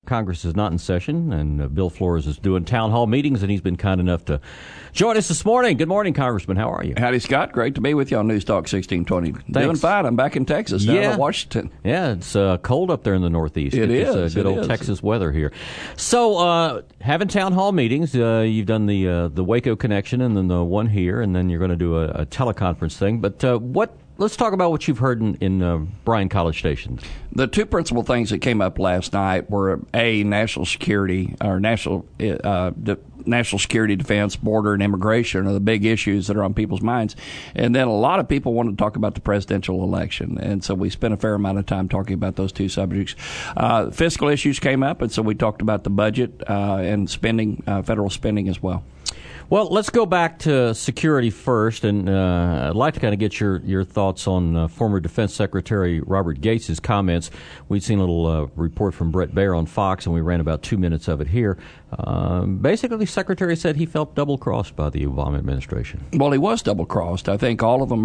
Congress is not in session, and Bill Flores is doing town hall meetings, and he's been kind enough to join us this morning. Good morning, Congressman. How are you? Howdy, Scott. Great to be with you on News Talk 1620. Thanks. Doing fine. I'm back in Texas, down in Washington. Yeah, it's cold up there in the Northeast. It's good old Texas weather here. So, having town hall meetings, you've done the Waco connection and then the one here, and then you're going to do a teleconference thing. But let's talk about what you've heard in Bryan College Station. The two principal things that came up last night were national security, or national security, defense, border, and immigration are the big issues that are on people's minds. And then a lot of people wanted to talk about the presidential election, and so we spent a fair amount of time talking about those two subjects. Fiscal issues came up, and so we talked about the budget and spending, federal spending as well. Well, let's go back to security first, and I'd like to kind of get your thoughts on former Defense Secretary Robert Gates' comments. We'd seen a little report from Bret Baier on Fox, and we ran about 2 minutes of it here. Basically, the Secretary said he felt double-crossed by the Obama administration. Well, he was double-crossed. I think all of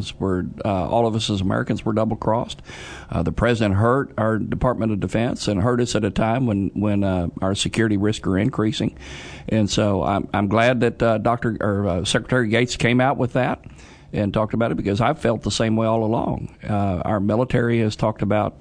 us as Americans were double-crossed. The President hurt our Department of Defense and hurt us at a time when our security risks are increasing. And so I'm glad that Secretary Gates came out with that and talked about it, because I've felt the same way all along. Our military has talked about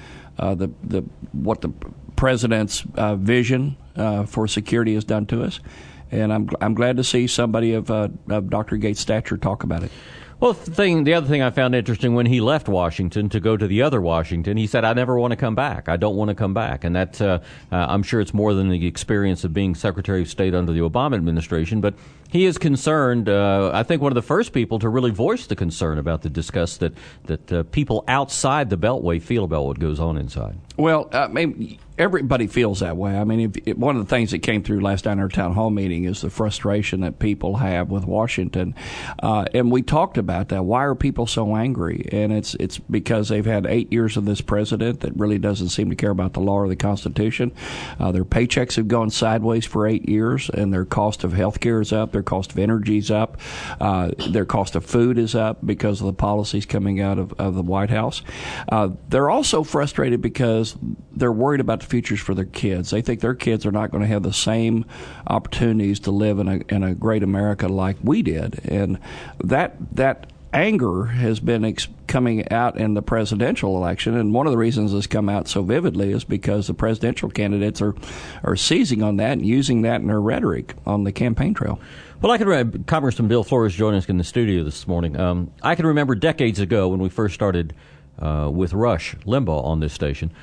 what the President's vision for security has done to us, and I'm glad to see somebody of Dr. Gates' stature talk about it. Well, the other thing I found interesting, when he left Washington to go to the other Washington, he said, I never want to come back. I don't want to come back. And that, I'm sure it's more than the experience of being Secretary of State under the Obama administration, but he is concerned, I think one of the first people to really voice the concern about the disgust that people outside the Beltway feel about what goes on inside. Well, I mean, everybody feels that way. I mean, one of the things that came through last night in our town hall meeting is the frustration that people have with Washington. And we talked about that. Why are people so angry? And it's because they've had 8 years of this president that really doesn't seem to care about the law or the Constitution. Their paychecks have gone sideways for 8 years, and their cost of health care is up. Their cost of energy is up. Their cost of food is up because of the policies coming out of the White House. They're also frustrated because they're worried about the futures for their kids. They think their kids are not going to have the same opportunities to live in a great America like we did. And that anger has been coming out in the presidential election, and one of the reasons it's come out so vividly is because the presidential candidates are seizing on that and using that in their rhetoric on the campaign trail. Well, I can remember Congressman Bill Flores joining us in the studio this morning. I can remember decades ago when we first started with Rush Limbaugh on this station,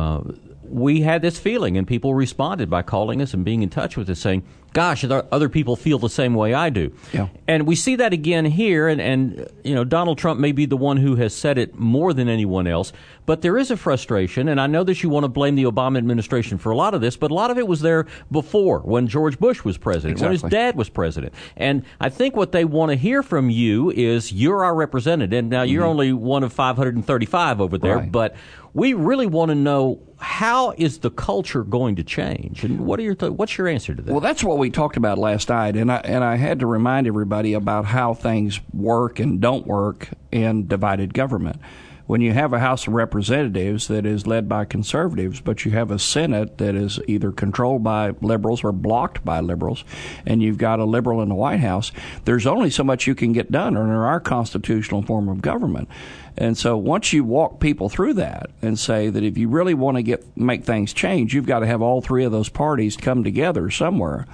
we had this feeling, and people responded by calling us and being in touch with us saying, gosh, other people feel the same way I do. Yeah. And we see that again here, and Donald Trump may be the one who has said it more than anyone else, but there is a frustration, and I know that you want to blame the Obama administration for a lot of this, but a lot of it was there before, when George Bush was president, exactly. when his dad was president. And I think what they want to hear from you is, you're our representative. Now, you're only one of 535 over there, right. But we really want to know, how is the culture going to change? And what's your answer to that? Well, that's what we talked about last night, and I had to remind everybody about how things work and don't work in divided government. When you have a House of Representatives that is led by conservatives, but you have a Senate that is either controlled by liberals or blocked by liberals, and you've got a liberal in the White House, there's only so much you can get done under our constitutional form of government. And so once you walk people through that and say that if you really want to make things change, you've got to have all three of those parties come together somewhere.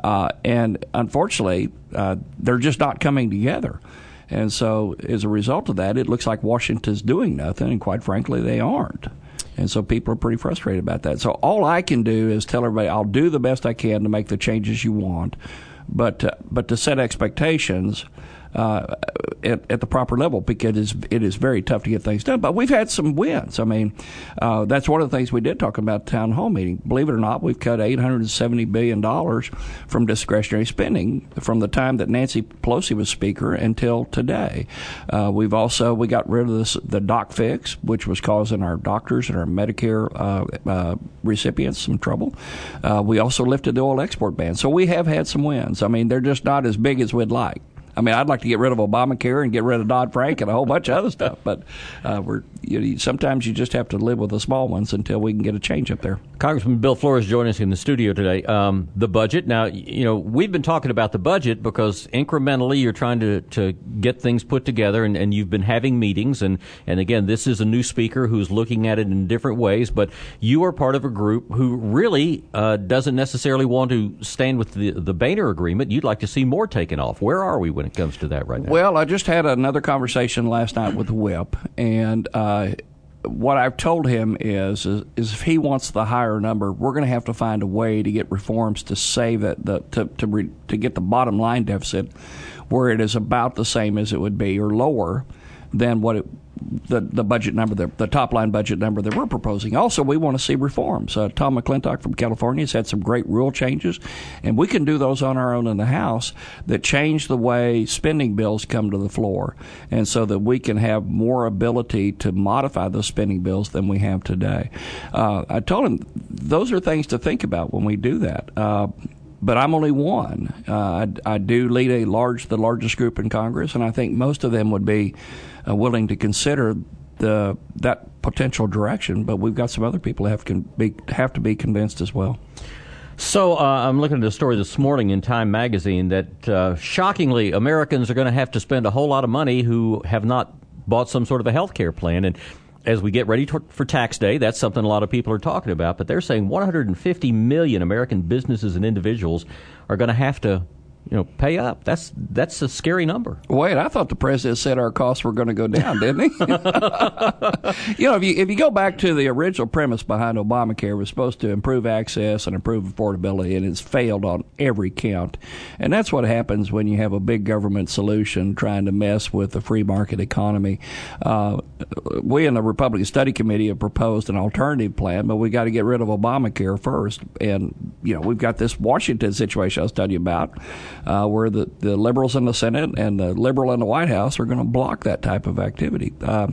And unfortunately, they're just not coming together. And so as a result of that, it looks like Washington's doing nothing, and quite frankly, they aren't. And so people are pretty frustrated about that. So all I can do is tell everybody, I'll do the best I can to make the changes you want, but to set expectations at the proper level, because it is very tough to get things done. But we've had some wins. I mean, that's one of the things we did talk about at the town hall meeting. Believe it or not, we've cut $870 billion from discretionary spending from the time that Nancy Pelosi was Speaker until today. We got rid of the doc fix, which was causing our doctors and our Medicare recipients some trouble. We also lifted the oil export ban. So we have had some wins. I mean, they're just not as big as we'd like. I mean, I'd like to get rid of Obamacare and get rid of Dodd-Frank and a whole bunch of other stuff. But sometimes you just have to live with the small ones until we can get a change up there. Congressman Bill Flores joining us in the studio today. The budget. Now, we've been talking about the budget because incrementally you're trying to get things put together, and you've been having meetings. And again, this is a new speaker who's looking at it in different ways. But you are part of a group who really doesn't necessarily want to stand with the Boehner Agreement. You'd like to see more taken off. Where are we when it comes to that right now? Well, I just had another conversation last night with the whip, and what I've told him is if he wants the higher number, we're going to have to find a way to get reforms to save it, to get the bottom line deficit where it is about the same as it would be or lower than what the budget number, the top line budget number that we're proposing. Also, we want to see reforms. Tom McClintock from California has had some great rule changes, and we can do those on our own in the House that change the way spending bills come to the floor, and so that we can have more ability to modify those spending bills than we have today. I told him those are things to think about when we do that. But I'm only one. I do lead the largest group in Congress, and I think most of them would be willing to consider that potential direction. But we've got some other people who have to be convinced as well. So I'm looking at a story this morning in Time magazine that shockingly Americans are going to have to spend a whole lot of money who have not bought some sort of a health care plan. And as we get ready for tax day, that's something a lot of people are talking about. But they're saying 150 million American businesses and individuals are going to have to pay up. That's a scary number. Wait, I thought the president said our costs were going to go down, didn't he? If you go back to the original premise behind Obamacare, it was supposed to improve access and improve affordability, and it's failed on every count. And that's what happens when you have a big government solution trying to mess with the free market economy. We in the Republican Study Committee have proposed an alternative plan, but we got to get rid of Obamacare first. And we've got this Washington situation I was telling you about. Where the liberals in the Senate and the liberal in the White House are going to block that type of activity.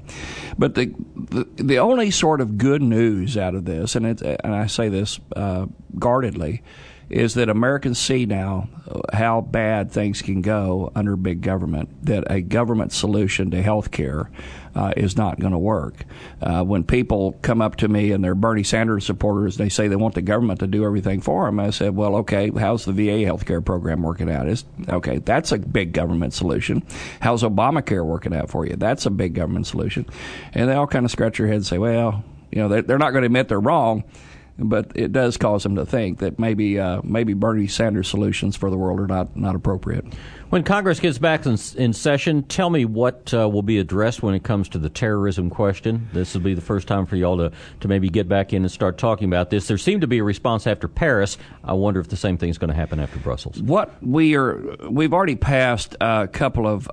But the only sort of good news out of this, and I say this guardedly, is that Americans see now how bad things can go under big government, that a government solution to health care is not going to work. When people come up to me and they're Bernie Sanders supporters, they say they want the government to do everything for them. I said, well, okay, how's the VA health care program working out? Okay, that's a big government solution. How's Obamacare working out for you? That's a big government solution. And they all kind of scratch their heads and say, well, they're not going to admit they're wrong. But it does cause them to think that maybe Bernie Sanders solutions for the world are not appropriate. When Congress gets back in session, tell me what will be addressed when it comes to the terrorism question. This will be the first time for y'all to maybe get back in and start talking about this. There seemed to be a response after Paris. I wonder if the same thing is going to happen after Brussels. We've already passed a couple of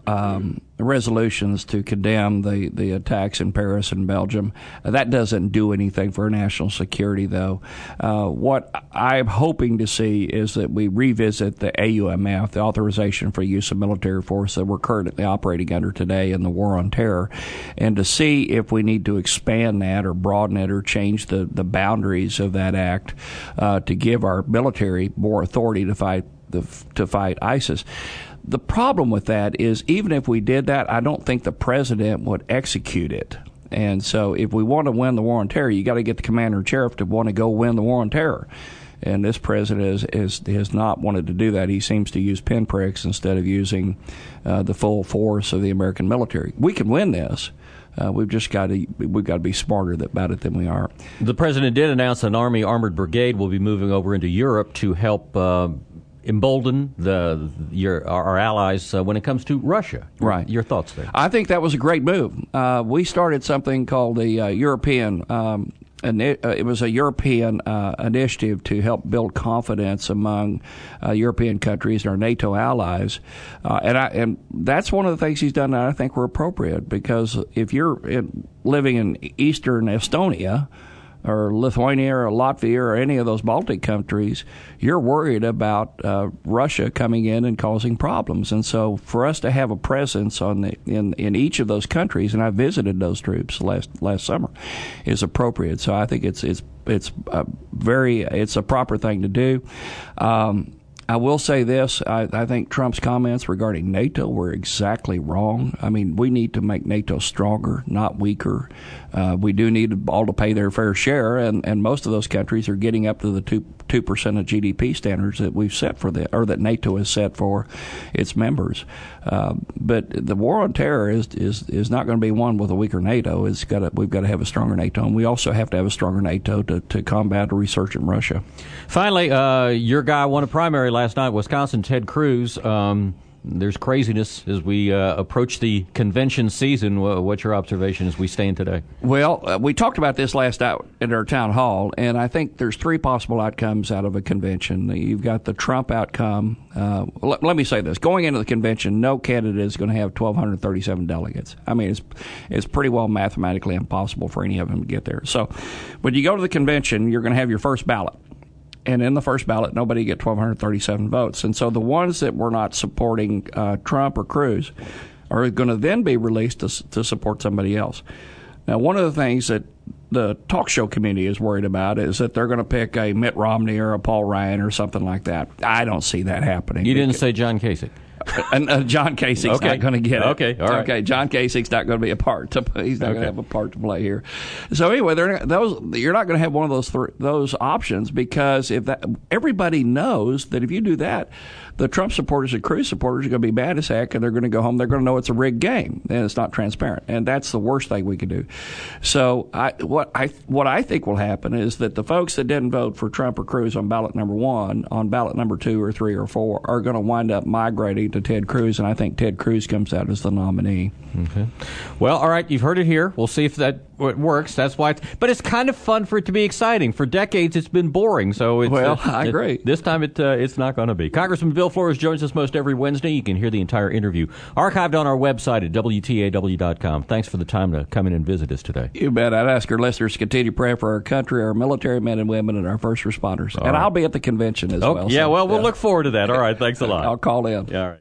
resolutions to condemn the attacks in Paris and Belgium. That doesn't do anything for national security, though. What I'm hoping to see is that we revisit the AUMF, the authorization for use of military force that we're currently operating under today in the war on terror, and to see if we need to expand that or broaden it or change the boundaries of that act to give our military more authority to fight ISIS. The problem with that is even if we did that, I don't think the president would execute it. And so if we want to win the war on terror, you got to get the commander-in-chief to want to go win the war on terror. And this president has not wanted to do that. He seems to use pinpricks instead of using the full force of the American military. We can win this. We've got to be smarter about it than we are. The president did announce an Army armored brigade will be moving over into Europe to help embolden our allies when it comes to Russia. Right. Your thoughts there? I think that was a great move. We started something called the European. It was a European initiative to help build confidence among European countries and our NATO allies, and that's one of the things he's done that I think were appropriate, because if you're living in Eastern Estonia or Lithuania or Latvia or any of those Baltic countries, you're worried about Russia coming in and causing problems. And so for us to have a presence in each of those countries, and I visited those troops last summer, is appropriate. So I think it's a proper thing to do. I will say this. I think Trump's comments regarding NATO were exactly wrong. I mean, we need to make NATO stronger, not weaker. We do need all to pay their fair share, and most of those countries are getting up to the 2% of GDP standards that we've set for or that NATO has set for its members. But the war on terror is not going to be won with a weaker NATO. We've got to have a stronger NATO, and we also have to have a stronger NATO to combat a resurgent Russia. Finally, your guy won a primary last night, Wisconsin, Ted Cruz. There's craziness as we approach the convention season. What's your observation as we stand today? Well, we talked about this last night at our town hall, and I think there's three possible outcomes out of a convention. You've got the Trump outcome. Let me say this. Going into the convention, no candidate is going to have 1,237 delegates. I mean, it's pretty well mathematically impossible for any of them to get there. So when you go to the convention, you're going to have your first ballot. And in the first ballot, nobody get 1,237 votes. And so the ones that were not supporting Trump or Cruz are going to then be released to support somebody else. Now, one of the things that the talk show community is worried about is that they're going to pick a Mitt Romney or a Paul Ryan or something like that. I don't see that happening. You didn't say John Kasich. And John Kasich's not going to get it. Okay, all right. Okay, John Kasich's not going to be a part. He's not going to have a part to play here. So anyway, you're not going to have one of those options, because everybody knows that if you do that, the Trump supporters and Cruz supporters are going to be mad as heck, and they're going to go home. They're going to know it's a rigged game and it's not transparent, and that's the worst thing we could do. So what I think will happen is that the folks that didn't vote for Trump or Cruz on ballot number 1, on ballot number 2 or 3 or 4, are going to wind up migrating to Ted Cruz, and I think Ted Cruz comes out as the nominee. Okay. Well, all right, you've heard it here. We'll see if it works. That's why. But it's kind of fun for it to be exciting. For decades, it's been boring. So I agree. This time, it's not going to be. Congressman Bill Flores joins us most every Wednesday. You can hear the entire interview archived on our website at WTAW.com. Thanks for the time to come in and visit us today. You bet. I'd ask our listeners to continue praying for our country, our military men and women, and our first responders. All right. I'll be at the convention as well. Yeah, we'll look forward to that. All right. Thanks a lot. I'll call in. All right.